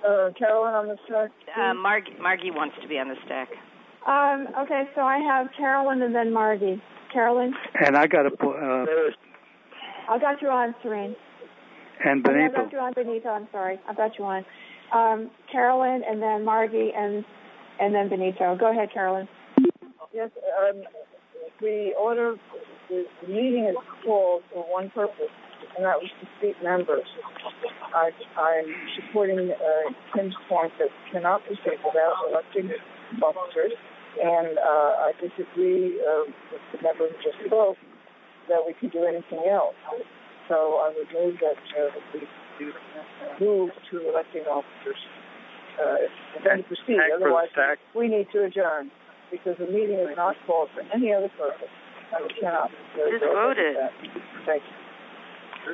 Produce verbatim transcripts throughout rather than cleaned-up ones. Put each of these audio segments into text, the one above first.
uh, Carolyn on the stack? Uh, Margie, Margie wants to be on the stack. Um, okay, so I have Carolyn and then Margie. Carolyn? And I got a... Uh, I got you on, Serene. And Benito. I got you on, Benito. I'm sorry. I got you on. Um, Carolyn and then Margie and and then Benito. Go ahead, Carolyn. Yes, um, the order, the meeting is called for one purpose, and that was to seat members. I, I'm supporting uh, Tim's point that cannot proceed without electing officers, and uh, I disagree uh, with the member who just spoke that we can do anything else. So I would move that uh, we move to electing officers uh, and then proceed. Otherwise, we need to adjourn because the meeting is not called for any other purpose. And we cannot. Just voted. Thank you.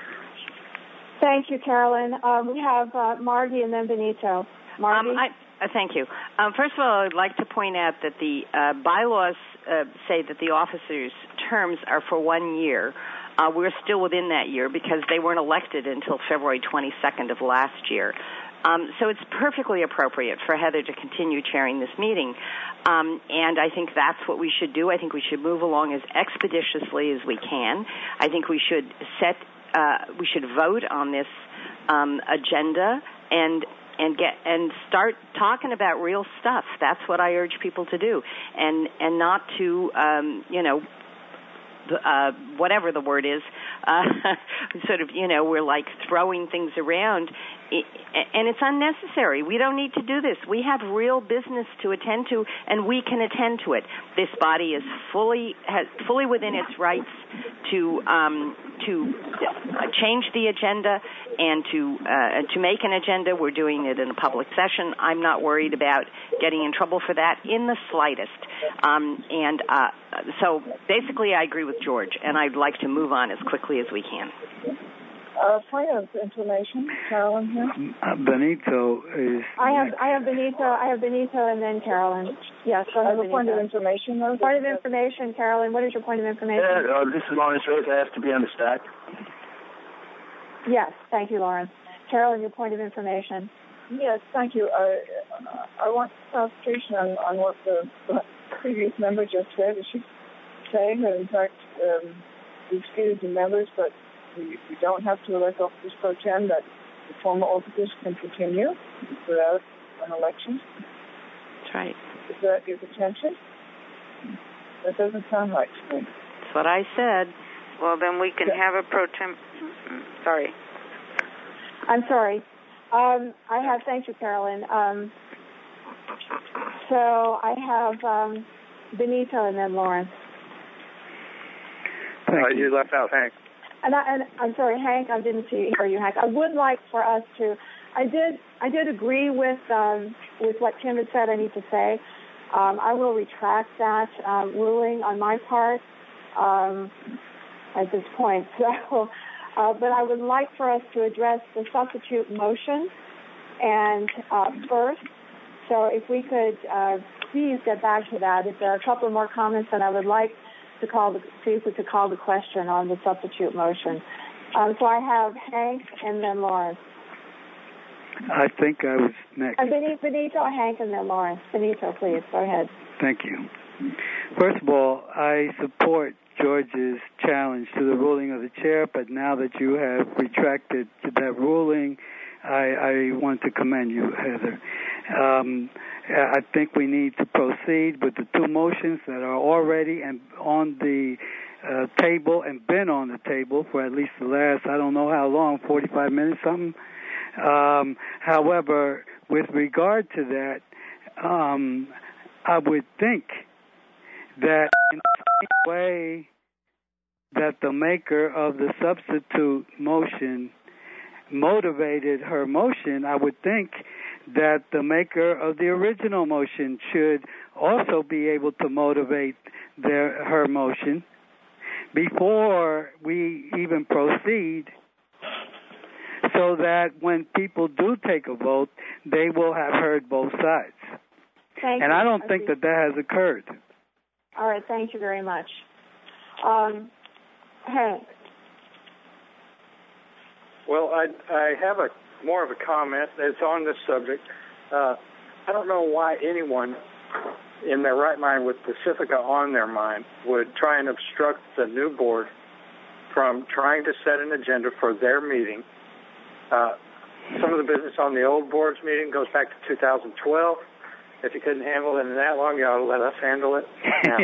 Thank you, Carolyn. Uh, we have uh, Margie and then Benito. Margie? Um, I, uh, thank you. Um, first of all, I'd like to point out that the uh, bylaws uh, say that the officers' terms are for one year. Uh, we're still within that year because they weren't elected until February twenty-second of last year. Um, so it's perfectly appropriate for Heather to continue chairing this meeting. Um, and I think that's what we should do. I think we should move along as expeditiously as we can. I think we should set, uh, we should vote on this um, agenda and and get and start talking about real stuff. That's what I urge people to do, and and not to um, you know. Uh, whatever the word is, uh, sort of, you know, we're like throwing things around, and it's unnecessary. We don't need to do this. We have real business to attend to, and we can attend to it. This body is fully has, fully within its rights to um, to change the agenda and to uh, to make an agenda. We're doing it in a public session. I'm not worried about getting in trouble for that in the slightest. Um, and uh, so basically I agree with George, and I'd like to move on as quickly as we can. Uh, point of information, Carolyn here. Uh, Benito is... I have I have Benito, I have Benito and then Carolyn. Yes, go ahead, I have a point of information, though. Point of information, Carolyn. What is your point of information? Yeah, uh, this is Lawrence Rose. I have to be on the stack. Yes, thank you, Lawrence. Carolyn, your point of information. Yes, thank you. I, I want clarification on, on what the previous member just said. Is she saying that, in fact, um, we've seated the members, but we, we don't have to elect officers pro tem, that the former officers can continue without an election? That's right. Is that your intention? That doesn't sound right to me. That's what I said. Well, then we can have a pro tem. Sorry. I'm sorry. Um, I have, thank you, Carolyn. Um, so I have um, Benito and then Lawrence. Uh, you left out Hank. And, I, and I'm sorry, Hank. I didn't see hear you, Hank. I would like for us to. I did. I did agree with um, with what Tim had said. I need to say. Um, I will retract that uh, ruling on my part um, at this point. So, uh, but I would like for us to address the substitute motion and uh, first. So, if we could uh, please get back to that. If there are a couple more comments, then I would like to call the see if we could call the question on the substitute motion. Um, so I have Hank and then Lawrence. I think I was next. Uh, Benito, Benito, Hank, and then Lawrence. Benito, please, go ahead. Thank you. First of all, I support George's challenge to the ruling of the chair, but now that you have retracted that ruling, I, I want to commend you, Heather. Um, I think we need to proceed with the two motions that are already and on the uh, table and been on the table for at least the last, I don't know how long, forty-five minutes, something. Um, however, with regard to that, um, I would think that in the same way that the maker of the substitute motion motivated her motion, I would think that the maker of the original motion should also be able to motivate their her motion before we even proceed, so that when people do take a vote, they will have heard both sides. Thank and you. I don't think that that has occurred. All right, thank you very much. Um, Hank. Well, I, I have a more of a comment. It's on this subject. Uh, I don't know why anyone in their right mind with Pacifica on their mind would try and obstruct the new board from trying to set an agenda for their meeting. Uh, some of the business on the old board's meeting goes back to two thousand twelve. If you couldn't handle it in that long, you ought to let us handle it now.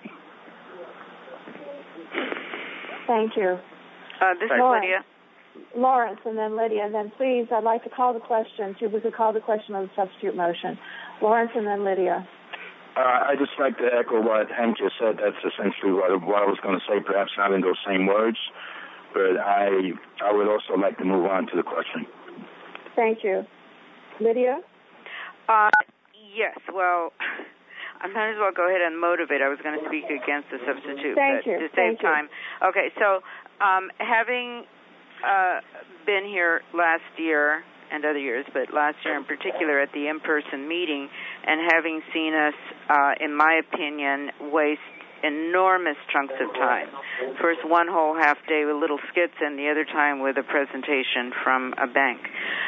Thank you. Uh, this is Lawrence. Lydia. Lawrence, and then Lydia, and then please, I'd like to call the question. We could call the question of the substitute motion. Lawrence, and then Lydia. Uh, I'd just like to echo what Hank just said. That's essentially what, what I was going to say, perhaps not in those same words, but I I would also like to move on to the question. Thank you. Lydia? Uh, yes, well, I might as well go ahead and motivate. I was going to speak against the substitute, Thank but you. to save Thank time. You. Okay, so um, having uh, been here last year and other years, but last year in particular at the in-person meeting, and having seen us, uh, in my opinion, waste enormous chunks of time. First one whole half day with little skits, and the other time with a presentation from a bank.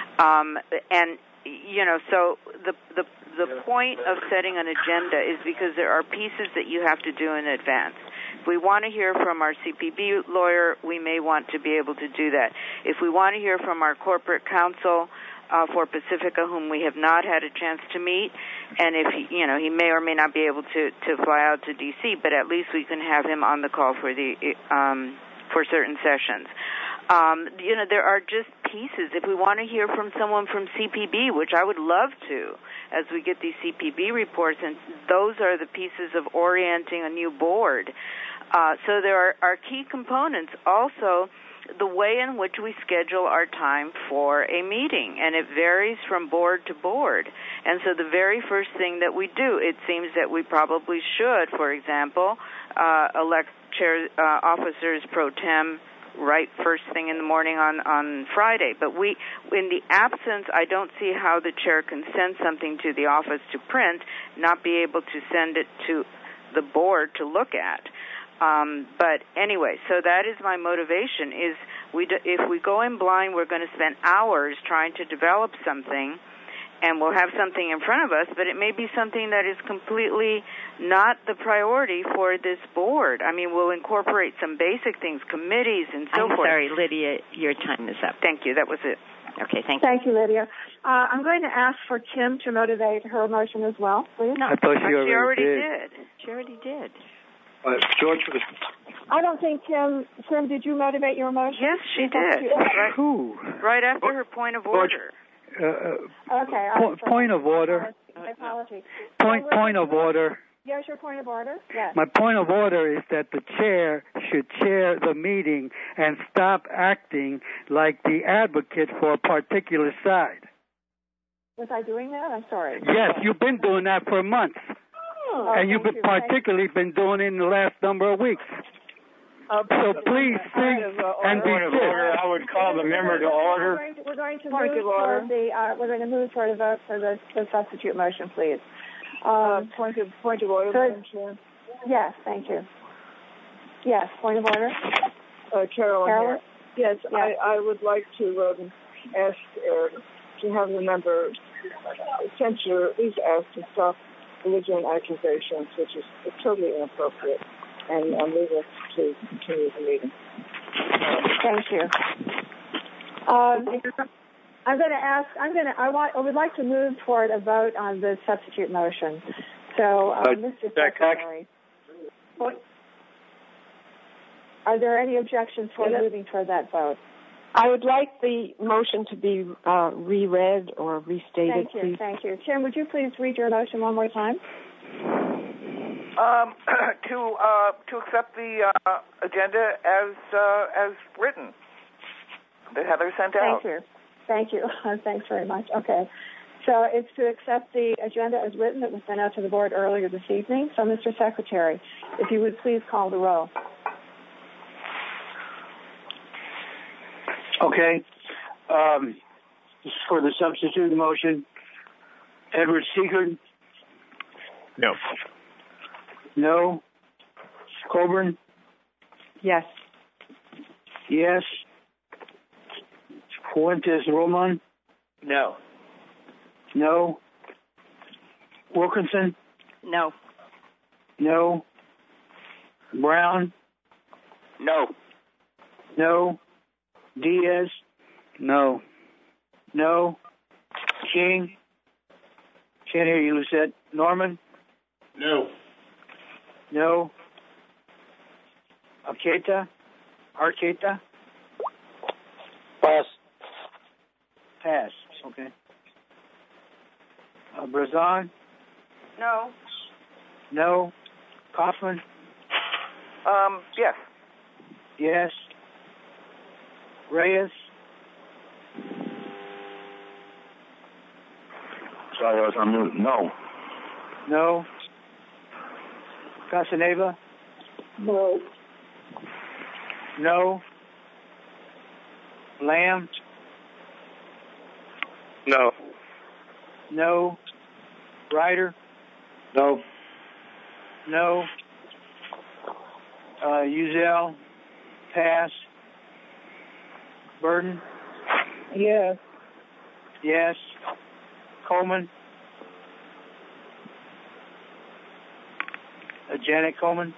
Um, and, you know, so the, the, the point of setting an agenda is because there are pieces that you have to do in advance. If we want to hear from our C P B lawyer, we may want to be able to do that. If we want to hear from our corporate counsel uh, for Pacifica, whom we have not had a chance to meet, and if he, you know, he may or may not be able to, to fly out to D C, but at least we can have him on the call for the um, for certain sessions. Um, you know, there are just pieces. If we want to hear from someone from C P B, which I would love to, as we get these C P B reports, and those are the pieces of orienting a new board. Uh, so there are, are key components. Also, the way in which we schedule our time for a meeting, and it varies from board to board. And so the very first thing that we do, it seems that we probably should, for example, uh, elect chair uh, officers pro tem right first thing in the morning on, on Friday. But we, in the absence, I don't see how the chair can send something to the office to print, not be able to send it to the board to look at. Um, but anyway, so that is my motivation, is we do, if we go in blind, we're going to spend hours trying to develop something, and we'll have something in front of us, but it may be something that is completely not the priority for this board. I mean, we'll incorporate some basic things, committees and so I'm forth. sorry, Lydia, your time is up. Thank you. That was it. Okay, thank you. Thank you, Lydia. Uh, I'm going to ask for Kim to motivate her motion as well, please. No, I thought she already, she already did. did. She already did. Uh, George was... I don't think Kim, Kim, did you motivate your motion? Yes, she did. Right, Who? right after her point of order. Uh, Okay. po- point of order. My apology. Point, point of order. Yes, your point of order? Yes. My point of order is that the chair should chair the meeting and stop acting like the advocate for a particular side. Was I doing that? I'm sorry. Yes, you've been doing that for months. Oh, and you've been you. particularly been doing it in the last number of weeks. Uh, So please think and be Point of order, I would call the member to order. We're going to, we're going to Point move of order. toward the uh, we're going to move toward a vote for the, the substitute motion, please. Uh, Um, point of point of order, so- Madam Chair. yes, thank you. Yes, point of order. Uh, Carolyn. Carolyn? Here. Yes, Yes. I, I would like to um, ask uh, to have the member censure, at least ask to stop belligerent accusations, which is totally inappropriate, and uh, move us to continue the meeting. Thank you. Um, I'm going to ask. I'm going to. I want. I would like to move toward a vote on the substitute motion. So, uh, Uh, Mister Jack, Secretary, what, are there any objections for Yes. moving toward that vote? I would like the motion to be uh, reread or restated, Thank you. please. Thank you. Tim, would you please read your motion one more time? Um, to uh, to accept the uh, agenda as uh, as written that Heather sent out. Thank you. Thank you. Thanks very much. Okay. So it's to accept the agenda as written that was sent out to the board earlier this evening. So, Mister Secretary, if you would please call the roll. Okay. Um, for the substitute motion, Edward Seegert? No. No. Coburn? Yes. Yes. Fuentes Roman? No. No. Wilkinson? No. No. Brown? No. No. Diaz? No. No. King? Can't hear you, Lucette. Norman? No. No. Arqueta? Arqueta? Pass. Pass. Okay. Uh, Brazon? No. No. Kaufman? Um, yes. Yes. Reyes? Sorry, I was on mute. No. No. Casaneva? No. No. Lamb? No. No. Ryder? No. No. Uh, Uzel? Pass. Burden? Yes. Yes. Coleman? Uh, Janet Coleman?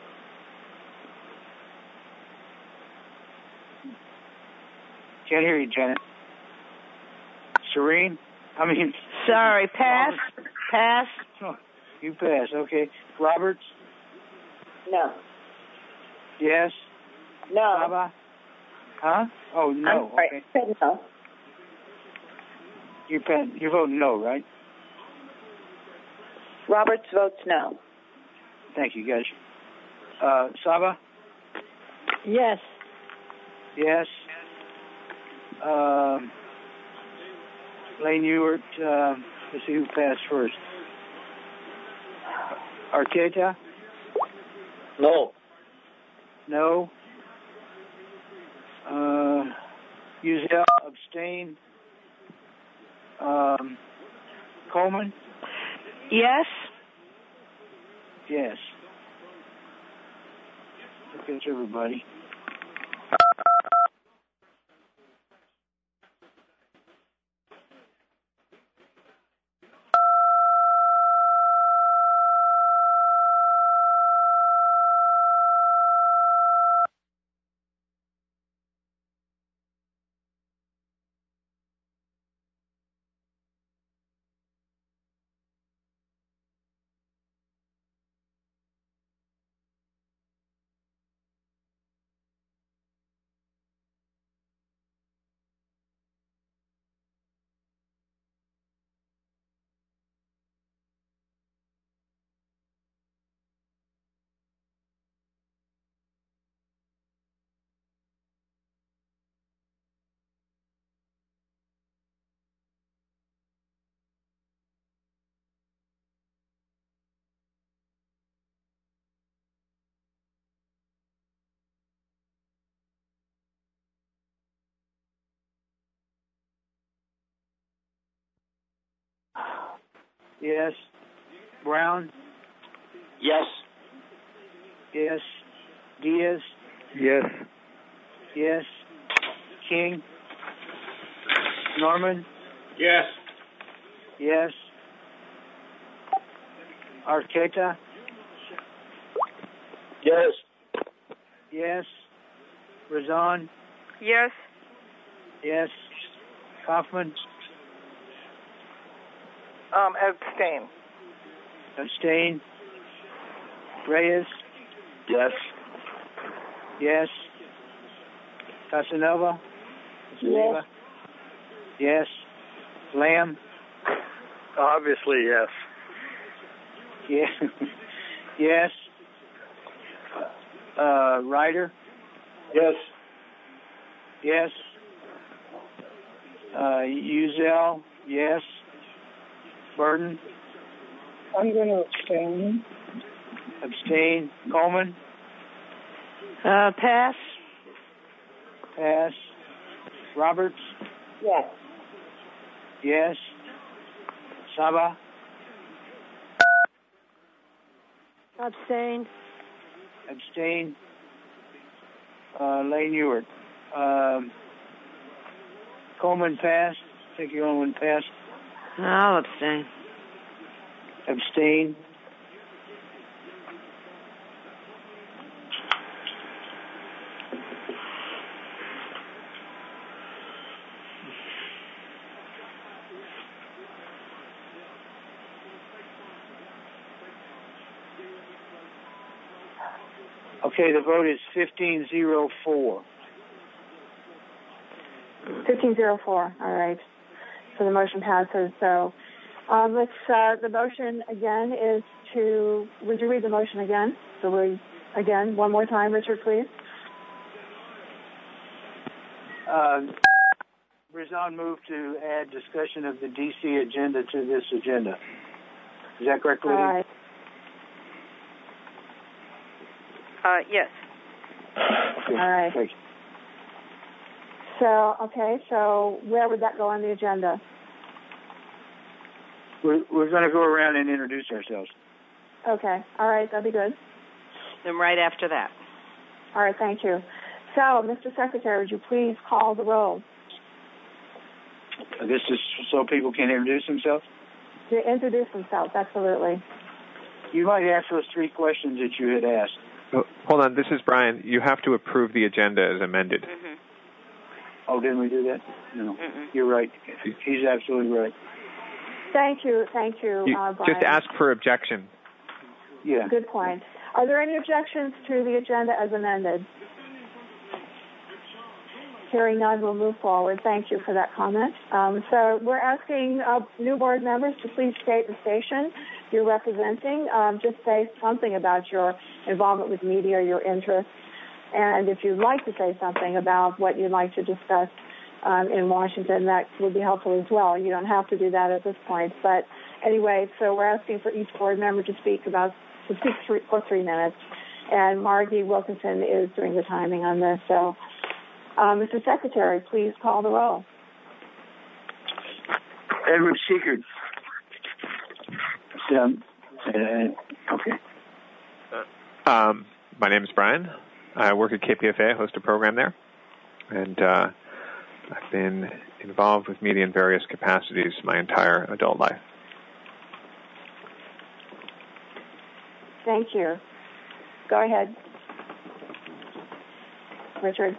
Can't hear you, Janet. Serene? I mean... Sorry, pass. Pass. Oh, you pass, okay. Roberts? No. Yes. No. Saba? Huh? Oh, no. I'm sorry. Okay. I said no. You pen, you're voting no, right? Roberts votes no. Thank you, guys. Uh, Saba? Yes. Yes. Um, Lane Ewart, uh, let's see who passed first. Arqueta? No. No. Uh, Uzel, abstain. Um, Coleman? Yes. Yes. I think that's everybody. Yes. Brown? Yes. Yes. Diaz? Yes. Yes. King? Norman? Yes. Yes. Arqueta? Yes. Yes. Razan? Yes. Yes. Kaufman? Um, abstain. Abstain. Reyes? Yes. Yes. Casanova? Yes. Yes. Lamb? Obviously, yes. Yes. Yes. Uh, Ryder? Yes. Yes. Uh, Uzel? Yes. Burden? I'm going to abstain. Abstain. Coleman? Uh, pass. Pass. Roberts? Yes. Yes. Saba? Abstain. Abstain. Uh, Lane Ewart. Um, Coleman passed. Think you only one pass? I'll abstain. Abstain. Okay, the vote is fifteen zero four. fifteen zero four. All right. So the motion passes. So um, let's. Uh, the motion again is to. Would you read the motion again? So we again one more time, Richard, please. Uh, Brizon moved to add discussion of the D C agenda to this agenda. Is that correct, Lydia? All right. Uh, yes. Okay. All right. Thanks. So, okay, so where would that go on the agenda? We're, we're going to go around and introduce ourselves. Okay, all right, that'd be good. Then right after that. All right, thank you. So, Mister Secretary, would you please call the roll? This is so people can introduce themselves? To introduce themselves, absolutely. You might ask those three questions that you had asked. Oh, hold on, this is Brian. You have to approve the agenda as amended. Mm-hmm. Oh, didn't we do that? No. Mm-mm. You're right. He's absolutely right. Thank you, thank you, you uh, Brian. just ask for objection. Yeah. Good point. Are there any objections to the agenda as amended? Hearing none, we'll move forward. Thank you for that comment. Um, so we're asking uh, new board members to please state the station you're representing. Um, just say something about your involvement with media, your interests, and if you'd like to say something about what you'd like to discuss um, in Washington, that would be helpful as well. You don't have to do that at this point. But anyway, so we're asking for each board member to speak about to speak three, for three minutes. And Margie Wilkinson is doing the timing on this. So, uh, Mister Secretary, please call the roll. Edward Seekert. Um, uh, okay. Um, my name is Brian. I work at K P F A. I host a program there. And uh, I've been involved with media in various capacities my entire adult life. Thank you. Go ahead, Richard.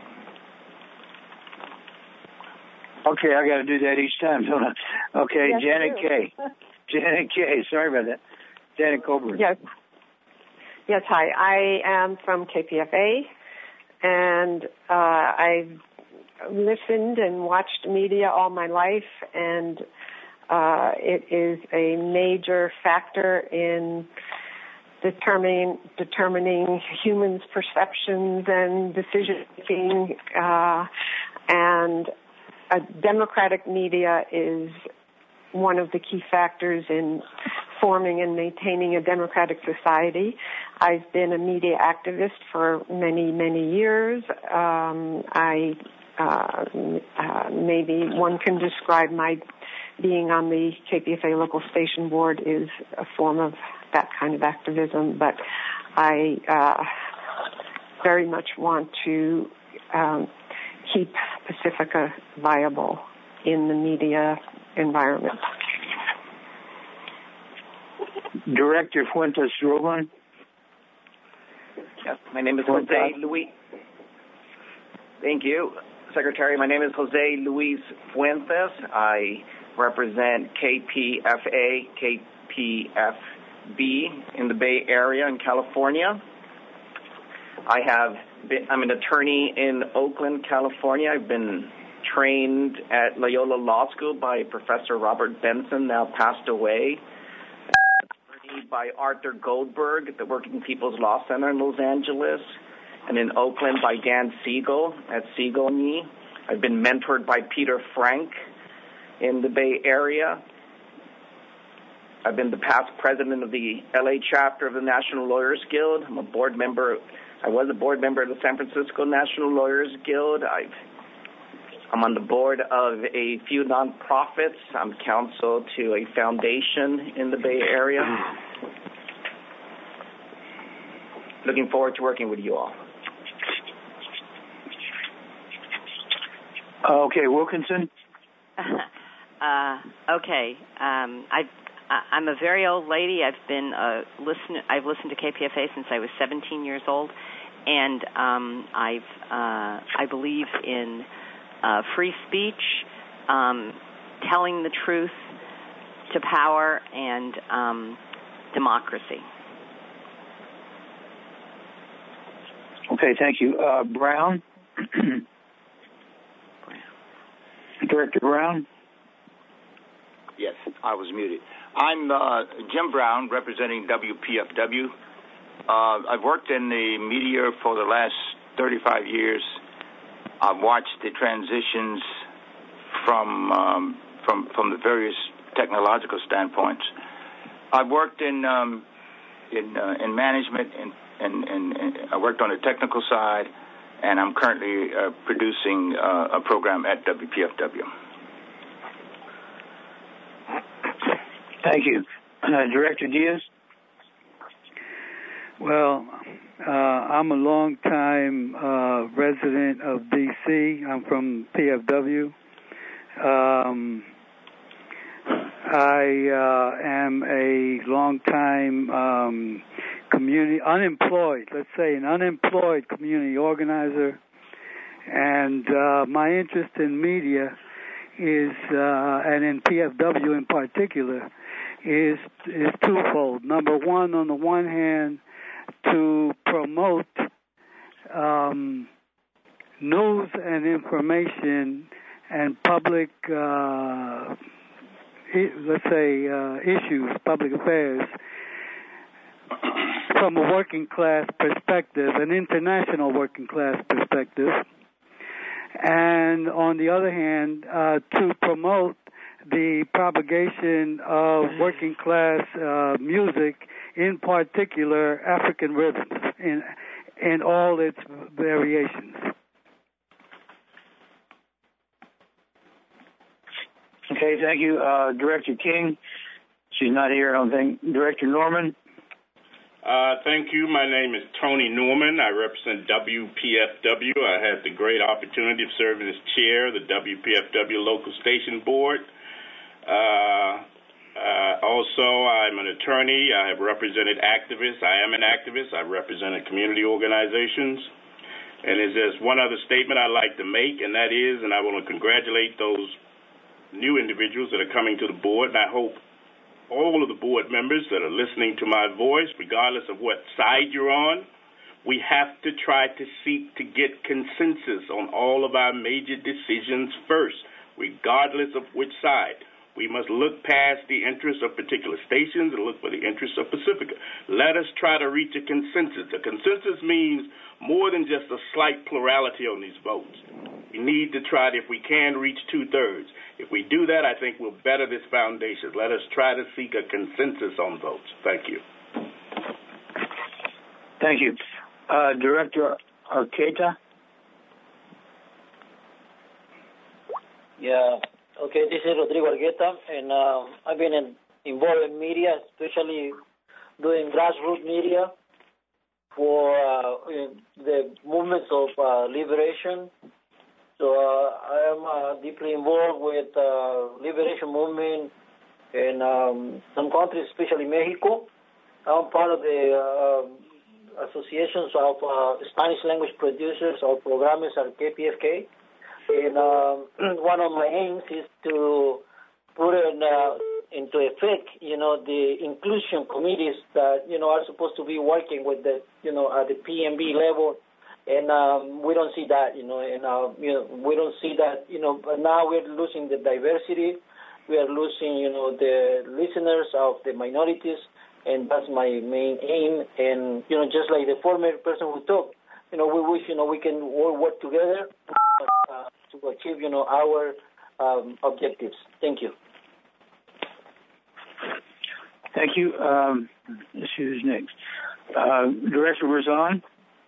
Okay, I got to do that each time, don't I? Okay, yes, Janet Kay. Janet Kay. Sorry about that. Janet Coburn. Yes. Yes, hi. I am from K P F A, and uh, I've listened and watched media all my life, and uh, it is a major factor in determining determining humans' perceptions and decision making, uh, and a democratic media is one of the key factors in forming and maintaining a democratic society. I've been a media activist for many, many years. Um, I uh, uh, maybe one can describe my being on the K P F A local station board is a form of that kind of activism, but I uh, very much want to um, keep Pacifica viable in the media environment. Director Fuentes Roman. Yes, my name is Jose Luis. Thank you, Secretary. My name is Jose Luis Fuentes. I represent K P F A, K P F B in the Bay Area in California. I have been, I'm an attorney in Oakland, California. I've been trained at Loyola Law School by Professor Robert Benson, now passed away, by Arthur Goldberg at the Working People's Law Center in Los Angeles, and in Oakland by Dan Siegel at Siegel and Me. I've been mentored by Peter Frank in the Bay Area. I've been the past president of the L A chapter of the National Lawyers Guild. I'm a board member. I was a board member of the San Francisco National Lawyers Guild. I've I'm on the board of a few nonprofits. I'm counsel to a foundation in the Bay Area. Looking forward to working with you all. Okay, Wilkinson. Uh, okay. Um, I, I'm a very old lady. I've been a listen. I've listened to K P F A since I was seventeen years old, and um, I've uh, I believe in uh, free speech, um, telling the truth to power, and um, democracy. Okay, thank you. Uh, Brown? Director Brown? Yes, I was muted. I'm uh, Jim Brown, representing W P F W. Uh, I've worked in the media for the last thirty-five years. I've watched the transitions from um, from from the various technological standpoints. I've worked in um, in uh, in management, and and, and, and I worked on the technical side, and I'm currently uh, producing uh, a program at W P F W. Thank you. Uh, Director Diaz? Well, uh, I'm a long-time uh, resident of D C. I'm from P F W. Um, I uh, am a long-time um, community, unemployed, let's say an unemployed community organizer. And uh, my interest in media is, uh, and in P F W in particular, is is twofold. Number one, on the one hand, to promote um, news and information and public, uh, let's say, uh, issues, public affairs, from a working class perspective, an international working class perspective. And on the other hand, uh, to promote the propagation of working class uh, music, in particular African rhythms, in in all its variations. Okay, thank you. Uh, Director King, she's not here, I don't think. Director Norman? Uh, thank you. My name is Tony Norman. I represent W P F W. I had the great opportunity of serving as chair of the W P F W Local Station Board. Uh, uh, also, I'm an attorney. I have represented activists. I am an activist. I've represented community organizations. And there's just one other statement I'd like to make, and that is, and I want to congratulate those new individuals that are coming to the board, and I hope all of the board members that are listening to my voice, regardless of what side you're on, we have to try to seek to get consensus on all of our major decisions first, regardless of which side. We must look past the interests of particular stations and look for the interests of Pacifica. Let us try to reach a consensus. A consensus means more than just a slight plurality on these votes. We need to try to, if we can, reach two-thirds. If we do that, I think we'll better this foundation. Let us try to seek a consensus on votes. Thank you. Thank you. Uh, Director Arqueta? Yeah. Okay, this is Rodrigo Argueta, and uh, I've been in, involved in media, especially doing grassroots media for uh, the movements of uh, liberation. So uh, I am uh, deeply involved with uh, liberation movement in um, some countries, especially Mexico. I'm part of the uh, associations of uh, Spanish language producers or programmers at K P F K. And um, one of my aims is to put in, uh, into effect, you know, the inclusion committees that, you know, are supposed to be working with the, you know, at the P M B level. And um, we don't see that, you know, and, uh, you know, we don't see that, you know, but now we're losing the diversity. We are losing, you know, the listeners of the minorities, and that's my main aim. And, you know, just like the former person who talked, you know, we wish, you know, we can all work together uh, to achieve, you know, our um, objectives. Thank you. Thank you. Um, let's see who's next. Uh, Director Razan?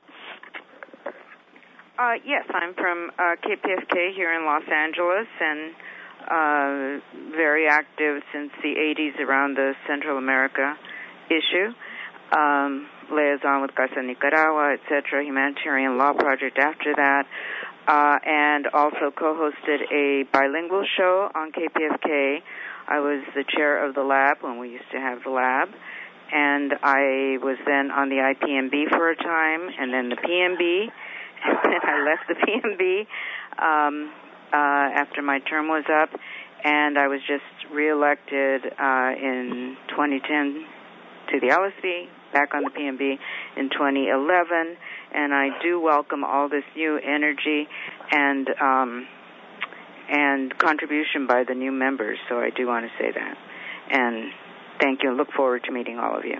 Uh, yes, I'm from uh, K P F K here in Los Angeles, and uh, very active since the eighties around the Central America issue. Um, liaison with Casa Nicaragua, et cetera, Humanitarian Law Project after that. uh, and also co-hosted a bilingual show on K P F K. I was the chair of the lab when we used to have the lab, and I was then on the I P M B for a time, and then the P M B, and then I left the P M B um, uh, after my term was up, and I was just reelected uh, in twenty ten to the L S D, back on the P M B in twenty eleven, and I do welcome all this new energy and um, and contribution by the new members, so I do want to say that. And thank you, and look forward to meeting all of you.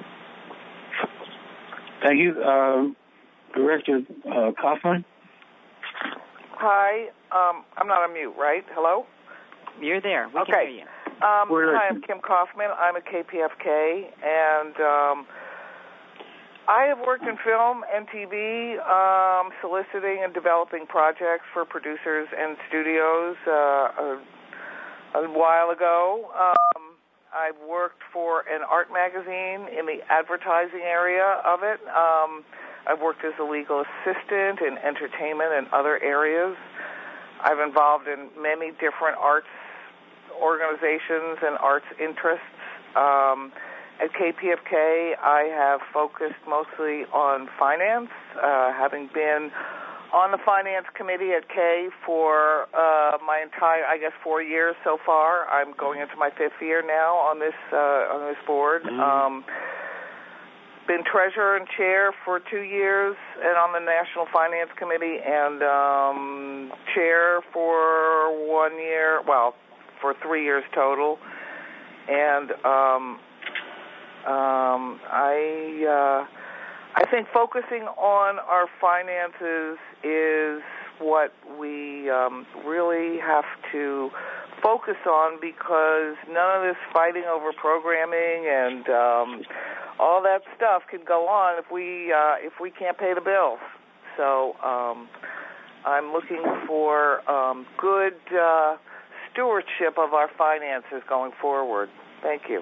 Thank you. Uh, Director uh, Kaufman? Hi. Um, I'm not on mute, right? Hello? You're there. We okay. can hear you. Um, hi, I'm Kim Kaufman. I'm a K P F K, and um, I have worked in film and T V, um, soliciting and developing projects for producers and studios uh, a, a while ago. Um, I've worked for an art magazine in the advertising area of it. Um, I've worked as a legal assistant in entertainment and other areas. I've involved in many different arts organizations and arts interests. Um, at K P F K, I have focused mostly on finance, uh, having been on the finance committee at K for uh, my entire, I guess, four years so far. I'm going into my fifth year now on this uh, on this board. Mm-hmm. Um, been treasurer and chair for two years, and on the National Finance Committee, and um, chair for one year. Well, for three years total. And um, um, I uh, I think focusing on our finances is what we um, really have to focus on, because none of this fighting over programming and um, all that stuff can go on if we uh, if we can't pay the bills. So um, I'm looking for um, good uh, stewardship of our finances going forward. Thank you.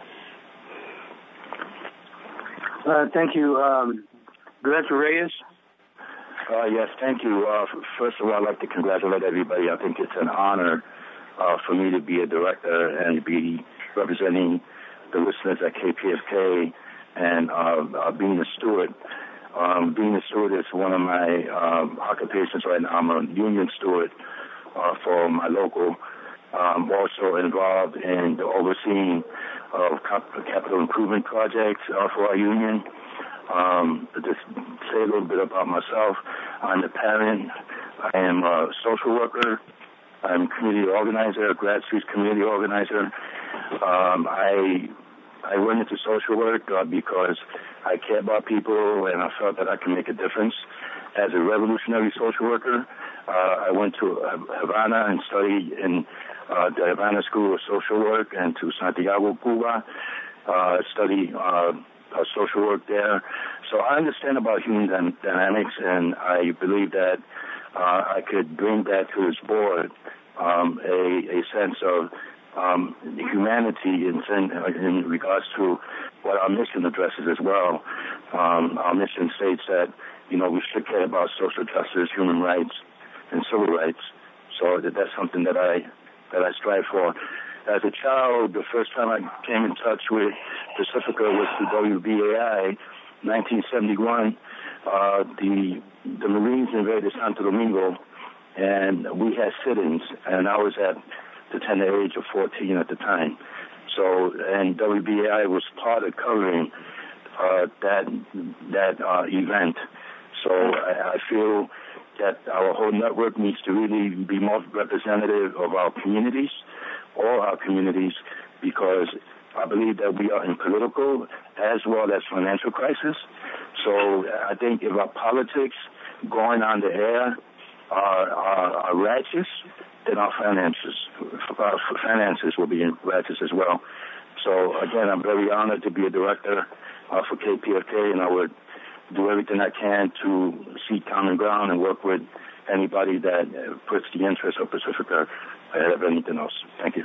Uh, thank you. Um, Director Reyes? Uh, yes, thank you. Uh, first of all, I'd like to congratulate everybody. I think it's an honor uh, for me to be a director and be representing the listeners at K P F K and uh, uh, being a steward. Um, being a steward is one of my um, occupations right now. I'm a union steward uh, for my local. Um, also involved in the overseeing of capital improvement projects uh, for our union. Um, just say a little bit about myself. I'm a parent. I am a social worker. I'm a community organizer, a grassroots community organizer. Um, I I went into social work uh, because I care about people and I felt that I can make a difference. As a revolutionary social worker, uh, I went to Havana and studied in uh, the Havana School of Social Work, and to Santiago, Cuba, uh, studied uh, uh, social work there. So I understand about human dynamics, and I believe that uh, I could bring back to this board um, a, a sense of um, humanity in, in regards to what our mission addresses as well. Um, our mission states that, you know, we should care about social justice, human rights, and civil rights. So that that's something that I that I strive for. As a child, the first time I came in touch with Pacifica was through W B A I, nineteen seventy-one. Uh, the the Marines invaded Santo Domingo, and we had sit-ins, and I was at the tender age of fourteen at the time. So, and W B A I was part of covering uh, that that uh, event. So I, I feel that our whole network needs to really be more representative of our communities, all our communities, because I believe that we are in political as well as financial crisis. So I think if our politics going on the air are, are, are righteous, then our finances, our finances will be righteous as well. So again, I'm very honored to be a director uh, for K P F K, and I would do everything I can to seek common ground and work with anybody that puts the interests of Pacifica ahead of anything else. Thank you.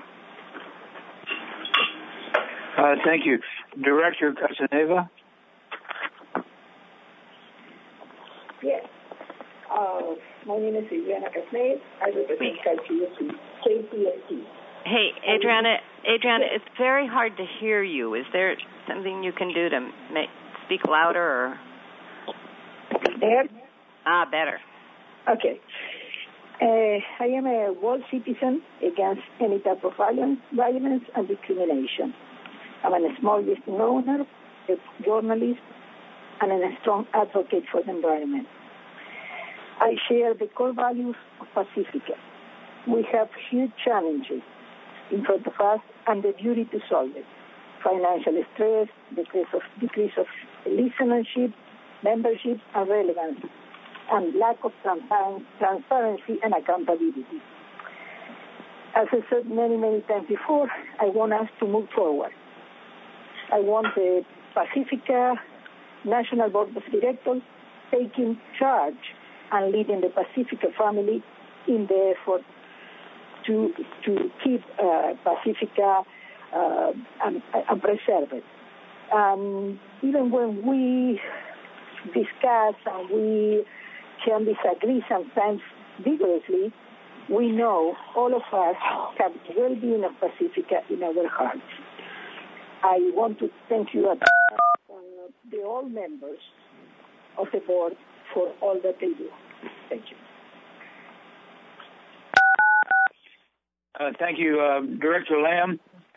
Uh, thank you. Director Casanova? Yes. Uh, My name is Adriana Casnez. I represent K P F T. Hey, Adriana, Adriana, it's very hard to hear you. Is there something you can do to make, speak louder? Or? There? Ah, better. Okay. Uh, I am a world citizen against any type of violence, violence and discrimination. I'm a small business owner, a journalist, and a strong advocate for the environment. I share the core values of Pacifica. We have huge challenges in front of us and the duty to solve it. Financial stress, decrease of, decrease of listenership, membership, and relevance, and lack of transparency and accountability. As I said many, many times before, I want us to move forward. I want the Pacifica National Board of Directors taking charge and leading the Pacifica family in the effort to to keep uh, Pacifica uh, and, and preserve it. Um, even when we discuss and we can disagree sometimes vigorously, we know all of us have the well-being of Pacifica in our hearts. I want to thank you, uh, the all members of the board, for all that they do. Thank you. Uh, thank you, uh, Director Lamb.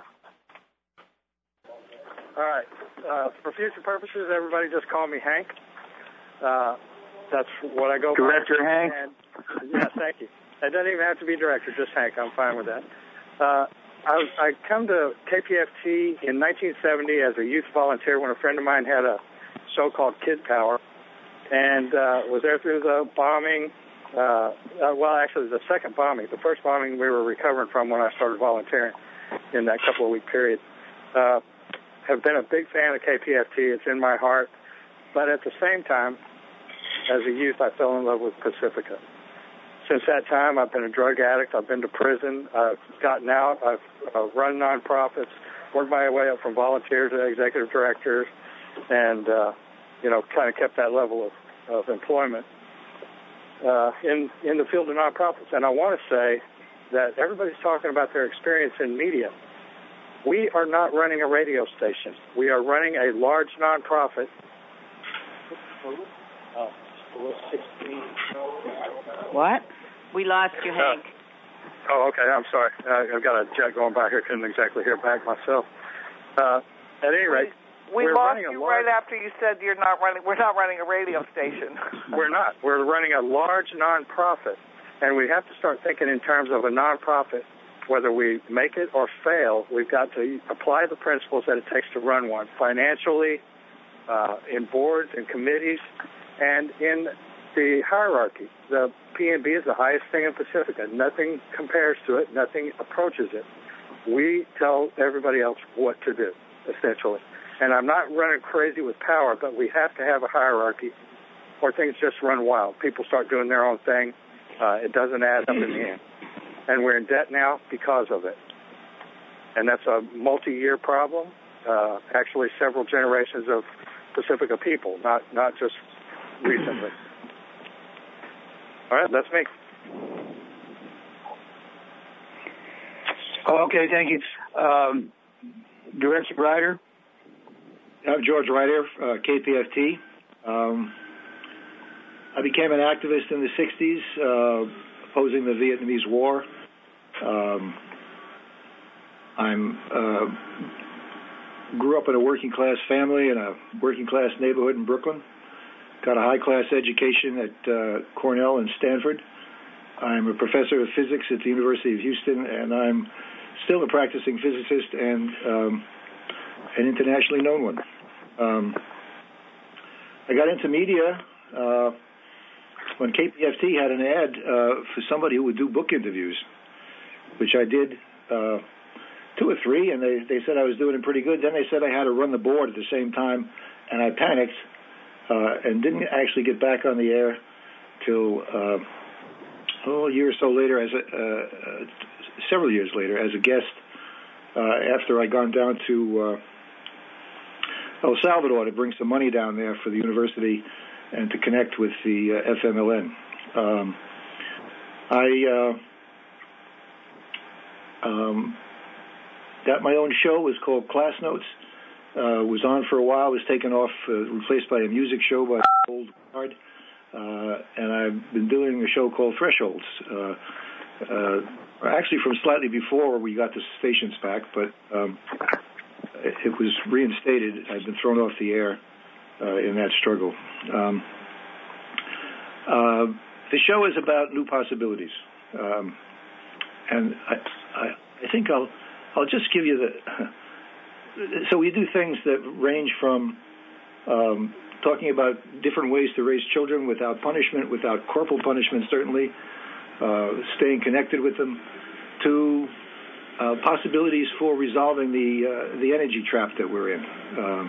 All right. Uh, for future purposes, everybody just call me Hank. Uh, that's what I go by. Director Hank? And, yeah, thank you. It doesn't even have to be director, just Hank. I'm fine with that. Uh, I, I come to K P F T in nineteen seventy as a youth volunteer when a friend of mine had a show called Kid Power, and uh, was there through the bombing. Uh, uh, well, actually, the second bombing. The first bombing we were recovering from when I started volunteering in that couple of week period. Uh, have been a big fan of K P F T. It's in my heart. But at the same time, as a youth, I fell in love with Pacifica. Since that time, I've been a drug addict. I've been to prison. I've gotten out. I've uh, run nonprofits, worked my way up from volunteer to executive director, and, uh, you know, kind of kept that level of, of employment uh, in, in the field of nonprofits. And I want to say that everybody's talking about their experience in media. We are not running a radio station. We are running a large nonprofit. Oh, what? We lost you, Hank. Uh, oh, okay. I'm sorry. Uh, I've got a jet going by here. Couldn't exactly hear back myself. Uh, at any rate, we we're lost running you a large, right after you said you're not running. We're not running a radio station. We're not. We're running a large nonprofit, and we have to start thinking in terms of a nonprofit. Whether we make it or fail, we've got to apply the principles that it takes to run one financially, uh, in boards and committees, and in the hierarchy. The P N B is the highest thing in Pacifica. Nothing compares to it. Nothing approaches it. We tell everybody else what to do, essentially. And I'm not running crazy with power, but we have to have a hierarchy or things just run wild. People start doing their own thing. Uh, it doesn't add up in the end. And we're in debt now because of it. And that's a multi-year problem, uh, actually several generations of Pacifica people, not, not just recently. All right, that's me. Oh, okay, thank you. Um, Director Ryder? I'm George Ryder, uh, K P F T. Um, I became an activist in the sixties, uh, opposing the Vietnamese War. Um, I'm uh, grew up in a working class family in a working class neighborhood in Brooklyn. Got a high class education at uh, Cornell and Stanford. I'm a professor of physics at the University of Houston, and I'm still a practicing physicist and um, an internationally known one. Um, I got into media uh, when K P F T had an ad uh, for somebody who would do book interviews, which I did uh, two or three, and they, they said I was doing it pretty good. Then they said I had to run the board at the same time, and I panicked uh, and didn't actually get back on the air till uh, oh, a year or so later, as a, uh, uh, several years later, as a guest uh, after I'd gone down to uh, El Salvador to bring some money down there for the university and to connect with the uh, F M L N. Um, I uh, um, got my own show. It was called Class Notes. Uh, was on for a while. Was taken off, uh, replaced by a music show by Old Guard. Uh, and I've been doing a show called Thresholds. Uh, uh, actually, from slightly before we got the stations back, but um, it, it was reinstated. I've been thrown off the air uh, in that struggle. Um, uh, the show is about new possibilities, um, and I, I, I think I'll I'll just give you the. So we do things that range from um, talking about different ways to raise children without punishment, without corporal punishment, certainly, uh, staying connected with them, to uh, possibilities for resolving the uh, the energy trap that we're in. Um,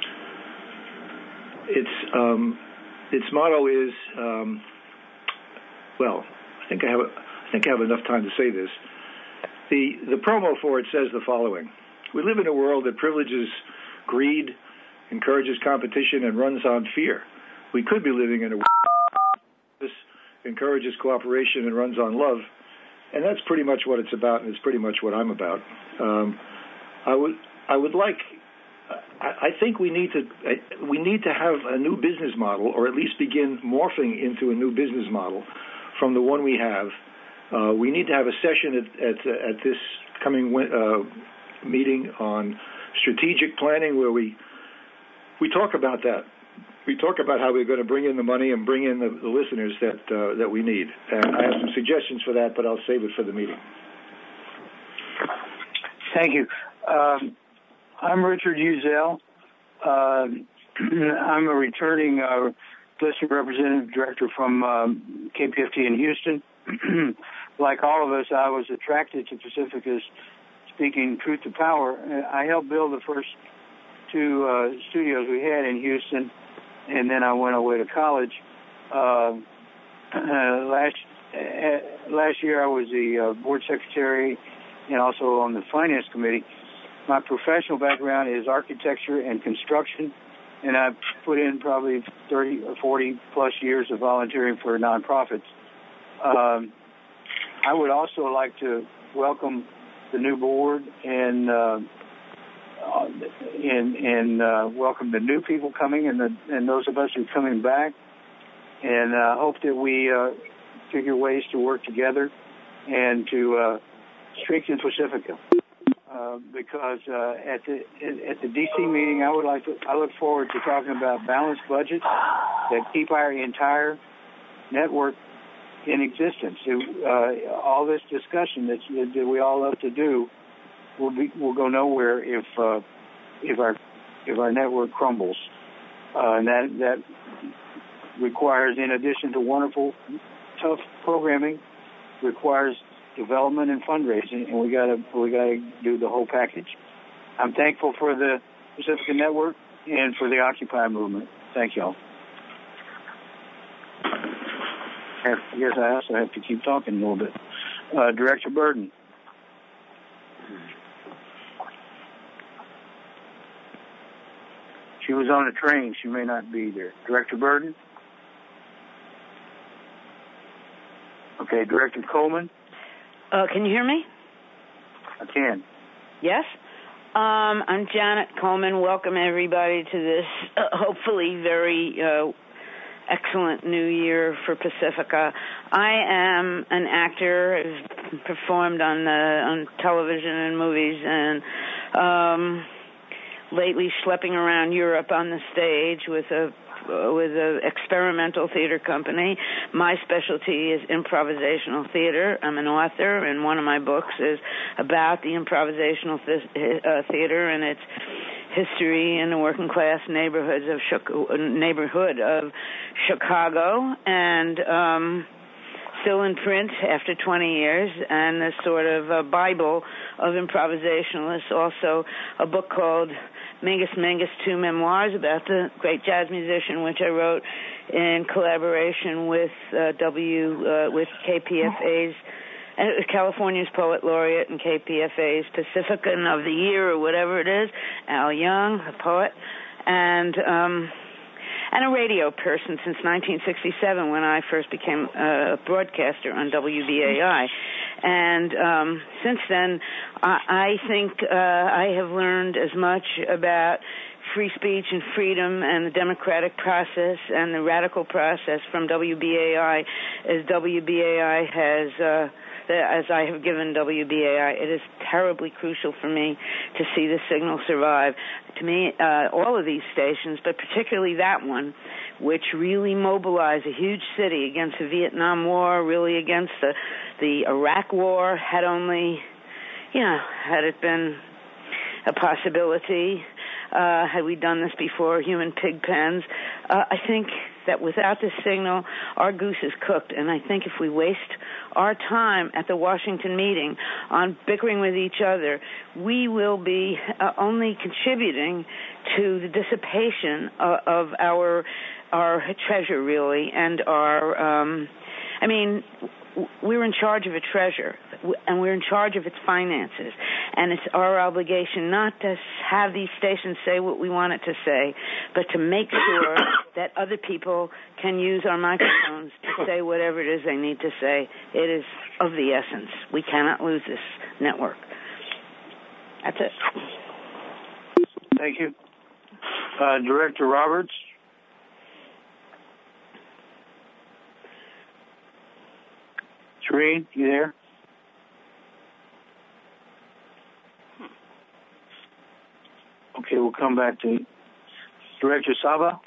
its um, its motto is, um, well, I think I have I think I have enough time to say this. The the promo for it says the following: we live in a world that privileges greed, encourages competition, and runs on fear. We could be living in a world that encourages cooperation and runs on love, and that's pretty much what it's about, and it's pretty much what I'm about. Um, I would I would like I, I think we need to we need to have a new business model, or at least begin morphing into a new business model from the one we have. Uh, we need to have a session at at, at this coming uh, meeting on strategic planning, where we we talk about that. We talk about how we're going to bring in the money and bring in the, the listeners that uh, that we need. And I have some suggestions for that, but I'll save it for the meeting. Thank you. Um, I'm Richard Uzel. Uh, I'm a returning uh, listener representative director from um, K P F T in Houston. Like all of us, I was attracted to Pacifica's Speaking Truth to Power. I helped build the first two uh, studios we had in Houston, and then I went away to college. Uh, uh, last uh, last year, I was the uh, board secretary and also on the finance committee. My professional background is architecture and construction, and I've put in probably thirty or forty plus years of volunteering for nonprofits. Um, I would also like to welcome the new board and uh, and, and uh, welcome the new people coming and, the, and those of us who are coming back, and uh, hope that we uh, figure ways to work together and to uh, strengthen Pacifica. Uh, because uh, at the at the D C meeting, I would like to, I look forward to talking about balanced budgets that keep our entire network in existence. Uh, all this discussion that, that we all love to do will be will go nowhere if uh, if our if our network crumbles, uh, and that that requires, in addition to wonderful, tough programming, requires development and fundraising, and we gotta we gotta do the whole package. I'm thankful for the Pacifica Network and for the Occupy movement. Thank y'all. I guess I also have to keep talking a little bit. Uh, Director Burden. She was on a train. She may not be there. Director Burden? Okay, Director Coleman? Uh, can you hear me? I can. Yes? Um, I'm Janet Coleman. Welcome, everybody, to this uh, hopefully very uh, excellent new year for Pacifica. I am an actor. I've performed on uh, on television and movies, and um, lately schlepping around Europe on the stage with a uh, with an experimental theater company. My specialty is improvisational theater. I'm an author, and one of my books is about the improvisational th- uh, theater and its history in the working class neighborhoods of Chi- neighborhood of Chicago, and um, still in print after twenty years, and this sort of a Bible of improvisationalists. Also, a book called Mingus Mingus Two Memoirs about the great jazz musician, which I wrote in collaboration with uh, W uh, with K P F A's uh, California's Poet Laureate and K P F A's Pacifican of the Year or whatever it is, Al Young, a poet, and um, and a radio person since nineteen sixty-seven when I first became a broadcaster on W B A I. And um, since then, I, I think uh, I have learned as much about free speech and freedom and the democratic process and the radical process from W B A I as W B A I has, uh, as I have given W B A I. It is terribly crucial for me to see the signal survive. To me, uh, all of these stations, but particularly that one, which really mobilized a huge city against the Vietnam War, really against the, the Iraq War, had only, you know, had it been a possibility, Uh, had we done this before, human pig pens, uh, I think that without this signal, our goose is cooked. And I think if we waste our time at the Washington meeting on bickering with each other, we will be uh, only contributing to the dissipation of, of our our treasure, really, and our, um, I mean, we're in charge of a treasure, and we're in charge of its finances. And it's our obligation not to have these stations say what we want it to say, but to make sure that other people can use our microphones to say whatever it is they need to say. It is of the essence. We cannot lose this network. That's it. Thank you. Uh, Director Roberts. Shereen, you there? Okay, we'll come back to Director Saba.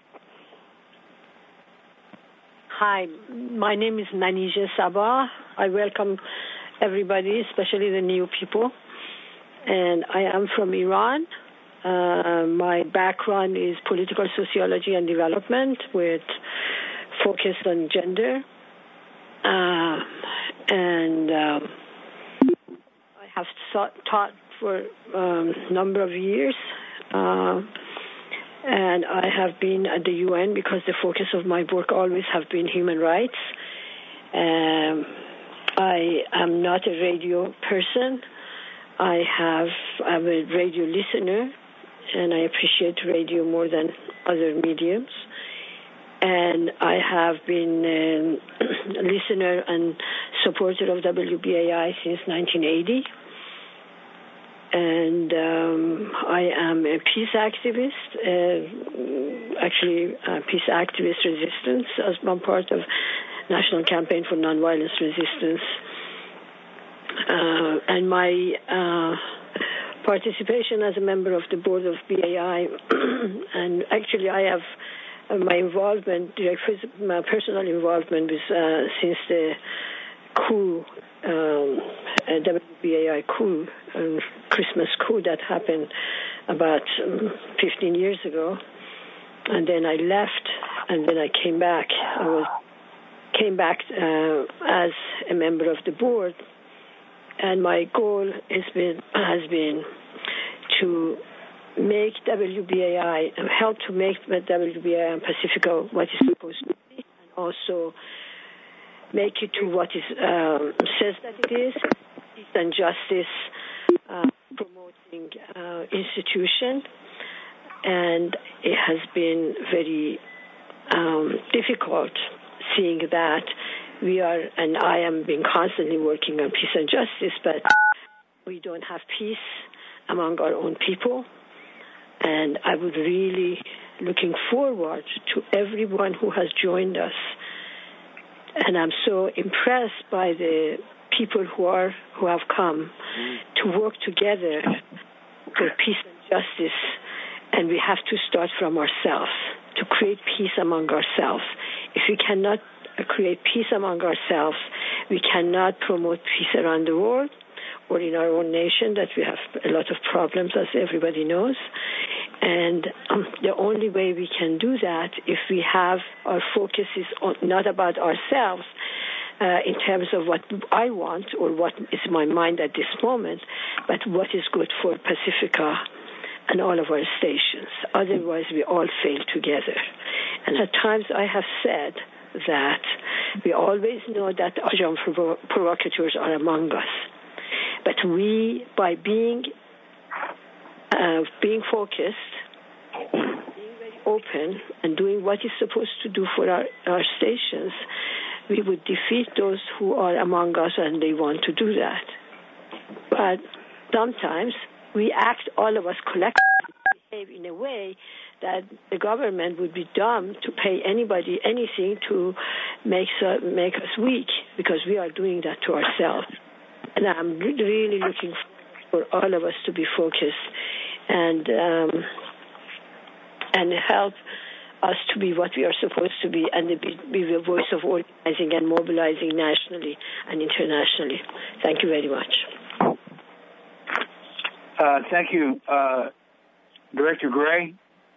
Hi, my name is Manija Saba. I welcome everybody, especially the new people. And I am from Iran. Uh, my background is political sociology and development with focus on gender. Uh, and um, I have taught, taught for a um, number of years. Uh, and I have been at the U N because the focus of my work always have been human rights. Um, I am not a radio person. I have, I'm a radio listener, and I appreciate radio more than other mediums. And I have been um, a listener and supporter of W B A I since nineteen eighty. And um, I am a peace activist, uh, actually a peace activist resistance, as one part of National Campaign for Nonviolence Resistance. Uh, and my uh, participation as a member of the board of B A I, and actually I have uh, my involvement, direct my personal involvement with uh, since the coup, um, W B A I coup, um, Christmas coup that happened about um, fifteen years ago, and then I left, and then I came back. I was came back uh, as a member of the board, and my goal has been has been to make W B A I and help to make W B A I and Pacifica what it's supposed to be, and also make it to what it um, says that it is, peace and justice, uh, promoting uh, institution. And it has been very um, difficult seeing that we are, and I am been constantly working on peace and justice, but we don't have peace among our own people. And I would really looking forward to everyone who has joined us. And I'm so impressed by the people who are who have come mm. to work together for peace and justice. And we have to start from ourselves to create peace among ourselves. If we cannot create peace among ourselves, we cannot promote peace around the world or in our own nation, that we have a lot of problems, as everybody knows. And um, the only way we can do that if we have our focus is on, not about ourselves uh, in terms of what I want or what is in my mind at this moment, but what is good for Pacifica and all of our stations. Otherwise, we all fail together. And at times I have said that we always know that agent provocateurs are among us. But we, by being uh, being focused, being very open and doing what it's supposed to do for our, our stations, we would defeat those who are among us and they want to do that. But sometimes we act, all of us collectively behave in a way that the government would be dumb to pay anybody anything to make, uh, make us weak, because we are doing that to ourselves. And I'm really looking for all of us to be focused and um, and help us to be what we are supposed to be, and be, be the voice of organizing and mobilizing nationally and internationally. Thank you very much. Uh, thank you. Uh, Director Gray?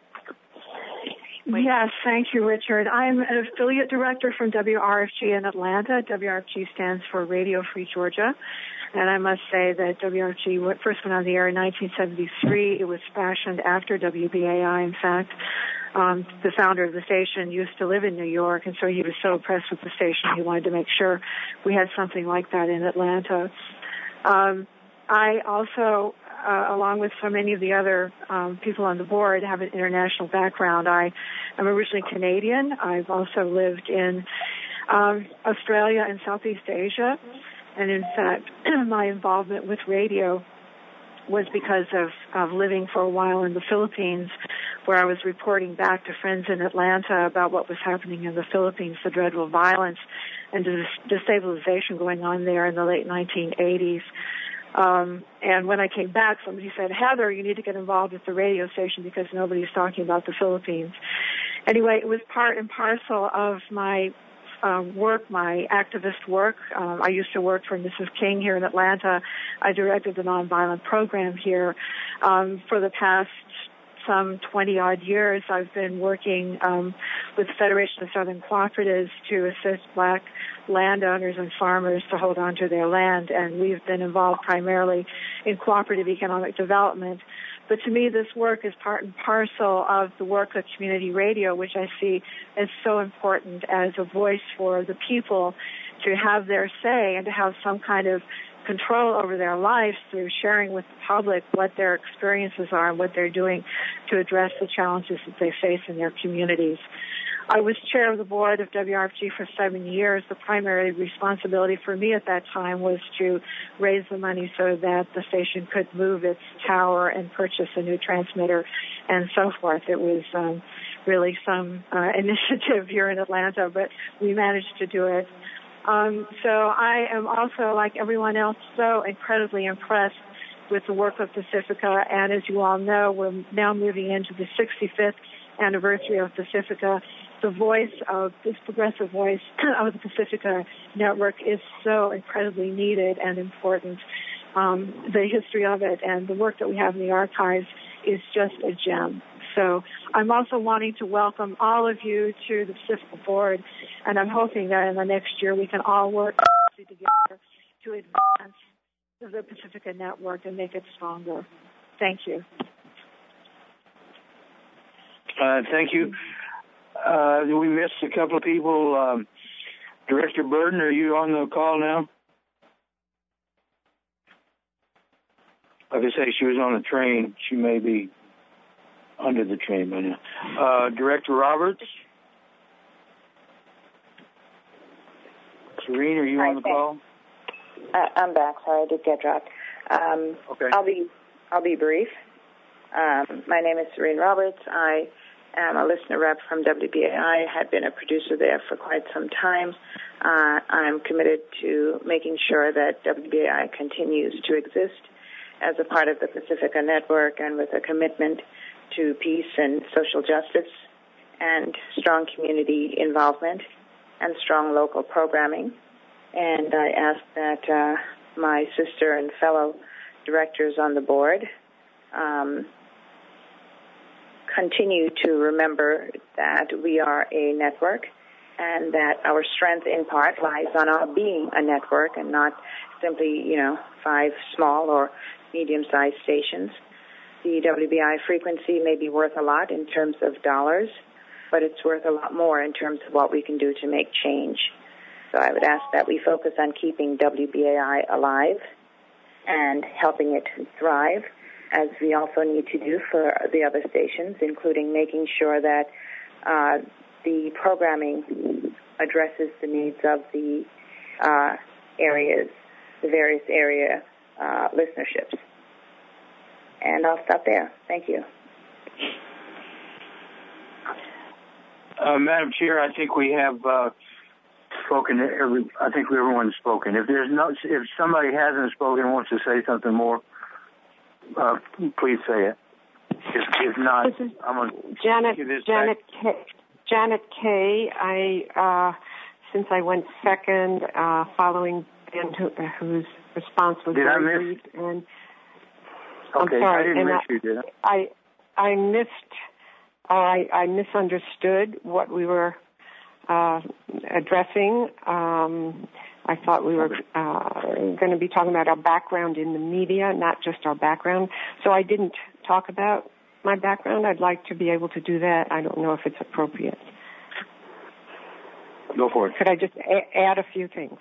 Yes, thank you, Richard. I'm an affiliate director from W R F G in Atlanta. W R F G stands for Radio Free Georgia. And I must say that W R F G first went on the air in nineteen seventy-three. It was fashioned after W B A I, in fact. Um, the founder of the station used to live in New York, and so he was so impressed with the station, he wanted to make sure we had something like that in Atlanta. Um, I also, uh, along with so many of the other um, people on the board, have an international background. I am originally Canadian. I've also lived in um, Australia and Southeast Asia. And in fact, my involvement with radio was because of, of living for a while in the Philippines, where I was reporting back to friends in Atlanta about what was happening in the Philippines, the dreadful violence and destabilization going on there in the late nineteen eighties. Um, and when I came back, somebody said, Heather, you need to get involved with the radio station because nobody's talking about the Philippines. Anyway, it was part and parcel of my uh, work, my activist work. Um, I used to work for Missus King here in Atlanta. I directed the nonviolent program here. Um, for the past some twenty-odd years, I've been working um, with the Federation of Southern Cooperatives to assist black landowners and farmers to hold on to their land, and we've been involved primarily in cooperative economic development. But to me, this work is part and parcel of the work of community radio, which I see as so important as a voice for the people to have their say and to have some kind of control over their lives through sharing with the public what their experiences are and what they're doing to address the challenges that they face in their communities. I was chair of the board of W R F G for seven years. The primary responsibility for me at that time was to raise the money so that the station could move its tower and purchase a new transmitter and so forth. It was um, really some uh, initiative here in Atlanta, but we managed to do it. Um, so I am also, like everyone else, so incredibly impressed with the work of Pacifica. And as you all know, we're now moving into the sixty-fifth anniversary of Pacifica. The voice of this progressive voice of the Pacifica Network is so incredibly needed and important. Um, the history of it and the work that we have in the archives is just a gem. So I'm also wanting to welcome all of you to the Pacifica board, and I'm hoping that in the next year we can all work together to advance the Pacifica Network and make it stronger. Thank you. Uh, thank you. Uh, we missed a couple of people. Um, Director Burden, are you on the call now? Like I say, she was on the train. She may be under the train by now. Uh, Director Roberts? Serene, are you Hi, on the call? Uh, I'm back. Sorry, I did get dropped. Um, okay. I'll be I'll be brief. Um, my name is Serene Roberts. I am a listener rep from W B A I. I had been a producer there for quite some time. Uh, I'm committed to making sure that W B A I continues to exist as a part of the Pacifica Network and with a commitment to peace and social justice and strong community involvement and strong local programming. And I ask that uh, my sister and fellow directors on the board um, continue to remember that we are a network and that our strength in part lies on our being a network and not simply, you know, five small or medium-sized stations. The W B I frequency may be worth a lot in terms of dollars, but it's worth a lot more in terms of what we can do to make change. So I would ask that we focus on keeping W B A I alive and helping it thrive as we also need to do for the other stations, including making sure that uh, the programming addresses the needs of the uh, areas, the various area uh, listenerships. And I'll stop there. Thank you. Uh, Madam Chair, I think we have uh, spoken. To every, I think everyone's spoken. If there's no, if somebody hasn't spoken and wants to say something more, uh, please say it. If, if not, this is I'm going to Janet. give this Janet back. K. Janet K. I uh, since I went second, uh, following Ben, who, whose response was Did very I miss? brief, and Okay, I'm sorry, I didn't and miss I, you, did I? I missed. I, I misunderstood what we were uh, addressing. Um, I thought we were uh, going to be talking about our background in the media, not just our background. So I didn't talk about my background. I'd like to be able to do that. I don't know if it's appropriate. Go for it. Could I just a- add a few things?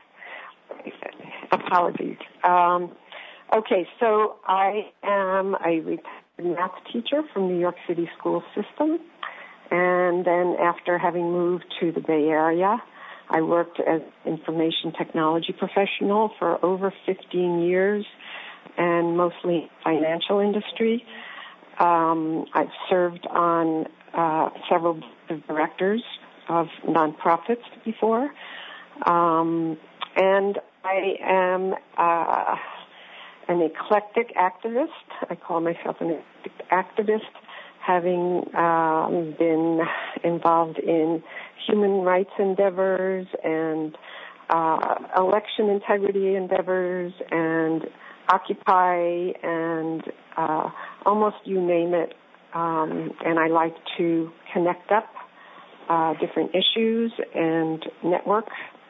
Apologies. Um, okay, so I am a retired math teacher from New York City school system. And then after having moved to the Bay Area, I worked as information technology professional for over fifteen years and mostly financial industry. Um, I've served on uh, several directors of nonprofits before. Um, and I am uh, an eclectic activist. I call myself an eclectic activist, having um, been involved in human rights endeavors and uh, election integrity endeavors and Occupy and uh, almost you name it. Um, and I like to connect up uh, different issues and network.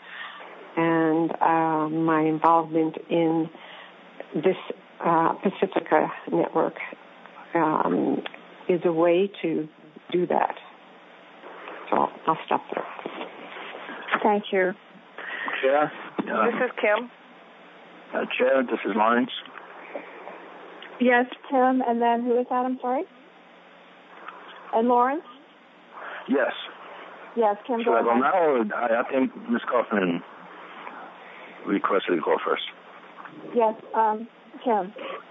And uh, my involvement in this uh, Pacifica network um, is a way to do that. So I'll stop there. Thank you. Chair? Uh, this is Kim. Uh, Chair, this is Lawrence. Yes, Kim, and then who is that? I'm sorry? And Lawrence? Yes. Yes, Kim. Should I go now, or I, I think Miz Kaufman requested to go first. Yes, um, Kim.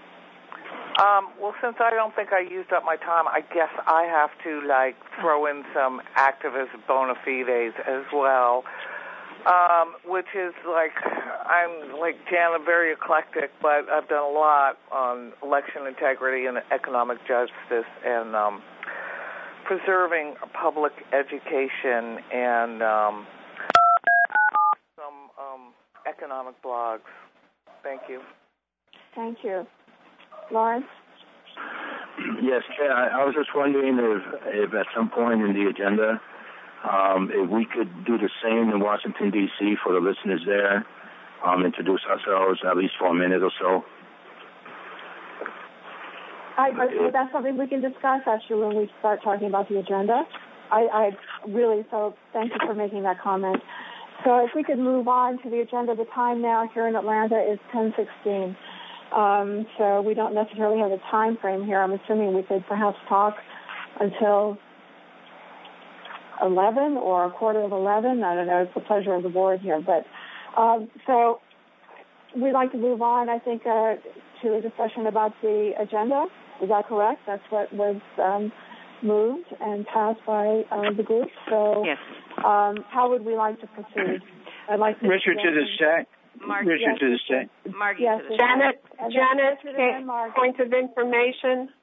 Um, well, since I don't think I used up my time, I guess I have to, like, throw in some activist bona fides as well, um, which is, like, I'm, like Janet, very eclectic, but I've done a lot on election integrity and economic justice and um, preserving public education and um, some um, economic blogs. Thank you. Thank you. Lawrence? Yes, Chair, I, I was just wondering if, if at some point in the agenda, um, if we could do the same in Washington, D C for the listeners there, um, introduce ourselves at least for a minute or so. I, I, that's something we can discuss, actually, when we start talking about the agenda. I, I really, so thank you for making that comment. So if we could move on to the agenda, the time now here in Atlanta is ten sixteen. Um, so we don't necessarily have a time frame here. I'm assuming we could perhaps talk until eleven or a quarter of eleven. I don't know. It's the pleasure of the board here. But um, so we'd like to move on, I think, uh, to a discussion about the agenda. Is that correct? That's what was um, moved and passed by uh, the group. So yes. um, how would we like to proceed? I'd like to Richard to the stack. Margie. Richard yes, to the stack. Margie yes, to the Janet, and Janet, then, point of information.